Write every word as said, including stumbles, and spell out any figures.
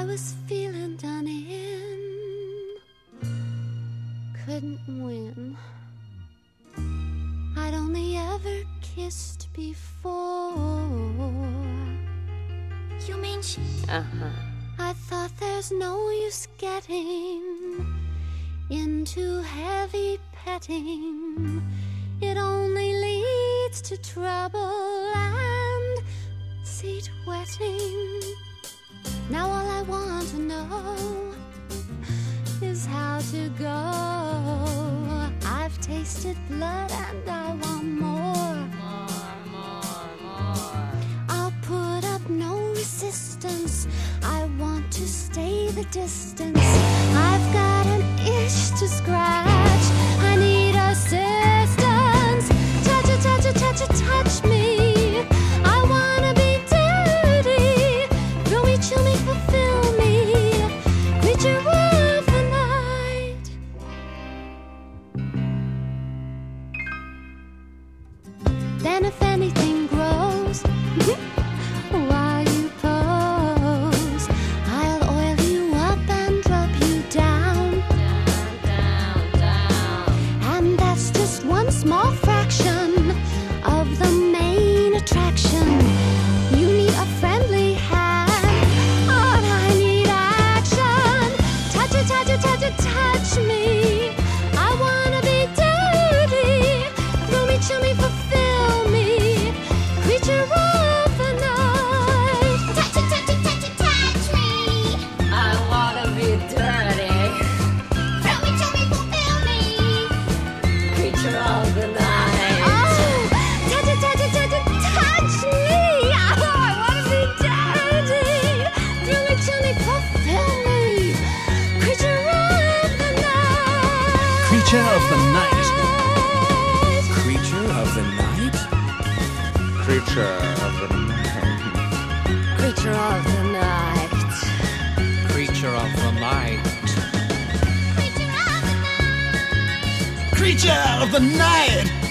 I was feeling done in, couldn't win. I'd only ever kissed before. You mean she... Uh-huh. I thought there's no use getting into heavy petting. It only leads to trouble and seat wetting. Now all I want to know is how to go. I've tasted blood and I want more. More, more, more. I'll put up no resistance. I want to stay the distance. I've got an itch to scratch. I need assistance. Touch it, touch it, touch it, touch me. I wanna be dirty. Thrill me, chill me, fulfill me. Creature of the night. Then if anything grows while you pose, I'll oil you up and drop you down. Down, down, down. And that's just one small fraction of the main attraction. You need a friendly hand, but I need action. Touch it, touch it, touch it, touch me. I wanna be dirty. Thrill me, chill me, fulfill me. Creature of the night. Touch it, touch it, touch it, touch me. I wanna be dirty. Thrill me, chill me, fulfill me. Creature of the night. Oh, touch it, touch it, touch it, touch me. Oh, I wanna be dirty. Thrill me, chill me, fulfill me. Creature of the night. Creature of the night. Creature of the night? Creature of the night. Creature of the night. Creature of the night. Creature of the night. Creature of the night!